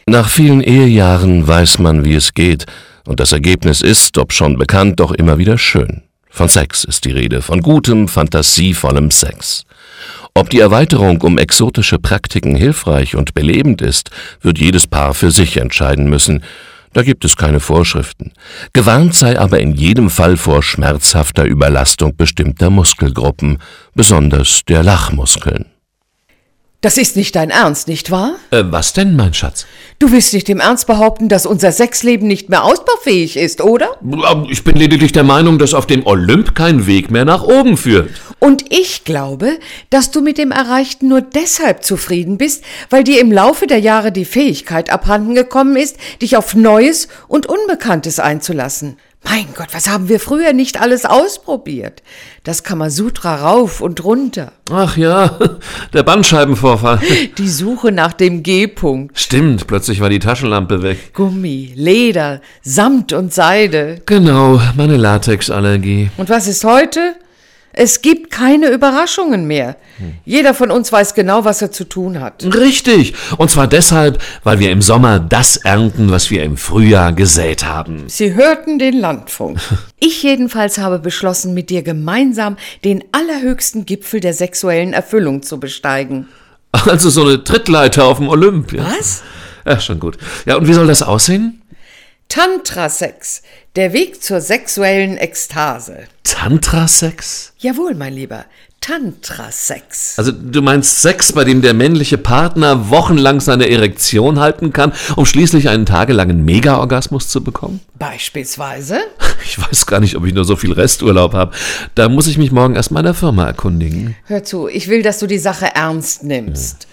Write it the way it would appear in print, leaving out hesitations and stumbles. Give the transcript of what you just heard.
Nach vielen Ehejahren weiß man, wie es geht, und das Ergebnis ist, ob schon bekannt, doch immer wieder schön. Von Sex ist die Rede, von gutem, fantasievollem Sex. Ob die Erweiterung um exotische Praktiken hilfreich und belebend ist, wird jedes Paar für sich entscheiden müssen. Da gibt es keine Vorschriften. Gewarnt sei aber in jedem Fall vor schmerzhafter Überlastung bestimmter Muskelgruppen, besonders der Lachmuskeln. Das ist nicht dein Ernst, nicht wahr? Was denn, mein Schatz? Du willst nicht im Ernst behaupten, dass unser Sexleben nicht mehr ausbaufähig ist, oder? Ich bin lediglich der Meinung, dass auf dem Olymp kein Weg mehr nach oben führt. Und ich glaube, dass du mit dem Erreichten nur deshalb zufrieden bist, weil dir im Laufe der Jahre die Fähigkeit abhanden gekommen ist, dich auf Neues und Unbekanntes einzulassen. Mein Gott, was haben wir früher nicht alles ausprobiert? Das Kamasutra rauf und runter. Ach ja, der Bandscheibenvorfall. Die Suche nach dem G-Punkt. Stimmt, plötzlich war die Taschenlampe weg. Gummi, Leder, Samt und Seide. Genau, meine Latexallergie. Und was ist heute? Es gibt keine Überraschungen mehr. Jeder von uns weiß genau, was er zu tun hat. Richtig. Und zwar deshalb, weil wir im Sommer das ernten, was wir im Frühjahr gesät haben. Sie hörten den Landfunk. Ich jedenfalls habe beschlossen, mit dir gemeinsam den allerhöchsten Gipfel der sexuellen Erfüllung zu besteigen. Also so eine Trittleiter auf dem Olymp. Ja. Was? Ja, schon gut. Ja, und wie soll das aussehen? Tantra-Sex, der Weg zur sexuellen Ekstase. Tantra-Sex? Jawohl, mein Lieber, Tantra-Sex. Also du meinst Sex, bei dem der männliche Partner wochenlang seine Erektion halten kann, um schließlich einen tagelangen Mega-Orgasmus zu bekommen? Beispielsweise? Ich weiß gar nicht, ob ich nur so viel Resturlaub habe. Da muss ich mich morgen erst mal in der Firma erkundigen. Hör zu, ich will, dass du die Sache ernst nimmst.